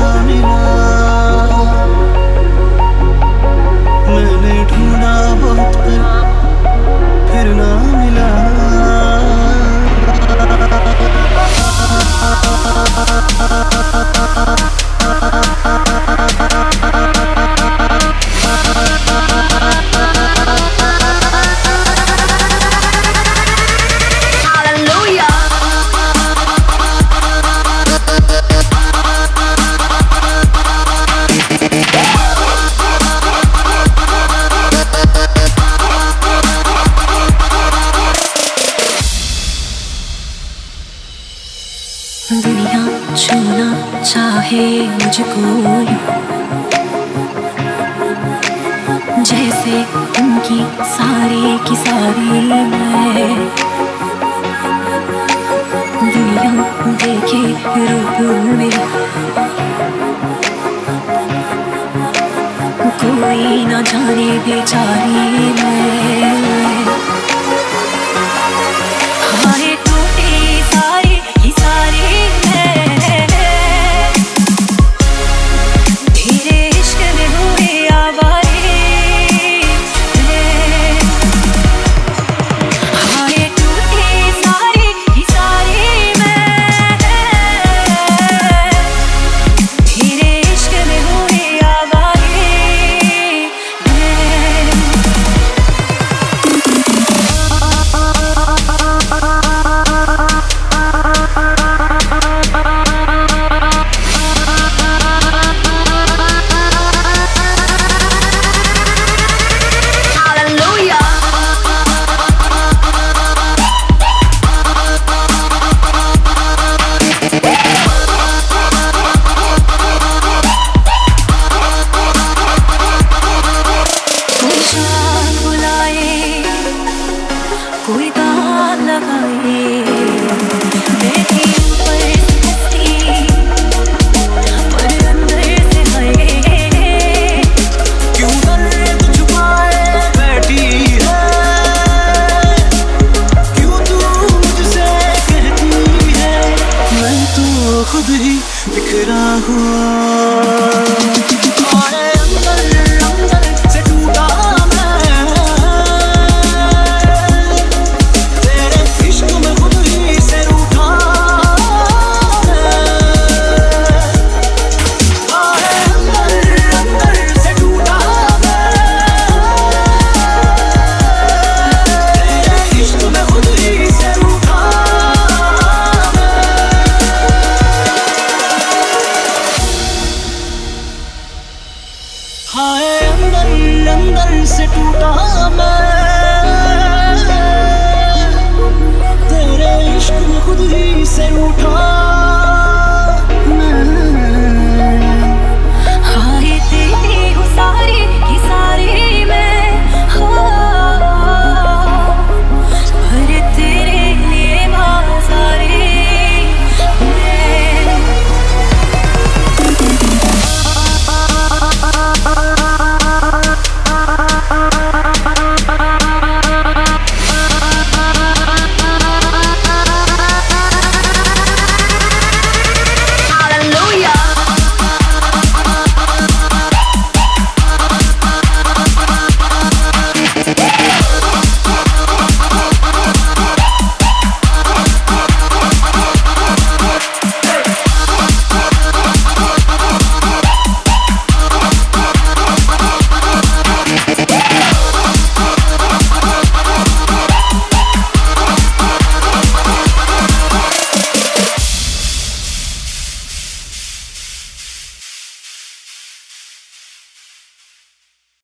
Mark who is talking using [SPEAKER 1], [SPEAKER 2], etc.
[SPEAKER 1] मिला। मैंने ढूंढा बहुत फिर ना मिला।
[SPEAKER 2] दुनिया छूना चाहे मुझको जैसे उनकी सारी की सारी मैं। दुनिया देखे रूप मेरा कोई ना जाने बेचारी मैं। हाय टूटी सारी की सारी कोई दाग लगाए बैठी ऊपर हंसती पर अंदर से हाय
[SPEAKER 1] क्यों दर्द छुपाए बैठी है। क्यों तू मुझसे कहती है मैं तो खुद ही बिखरा हुआ। हाय अंदर अंदर से टूटा मैं। तेरे इश्क में खुद ही से उठा।